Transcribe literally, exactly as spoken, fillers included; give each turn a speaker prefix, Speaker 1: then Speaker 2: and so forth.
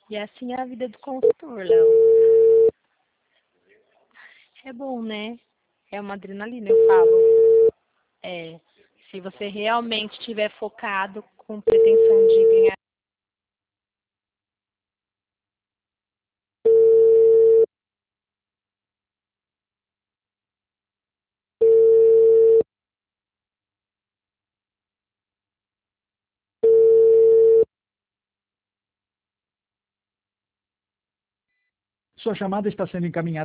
Speaker 1: E assim é a vida do consultor, Léo. É bom, né? É uma adrenalina, eu falo. É, se você realmente estiver focado com pretensão de ganhar.
Speaker 2: Sua chamada está sendo encaminhada.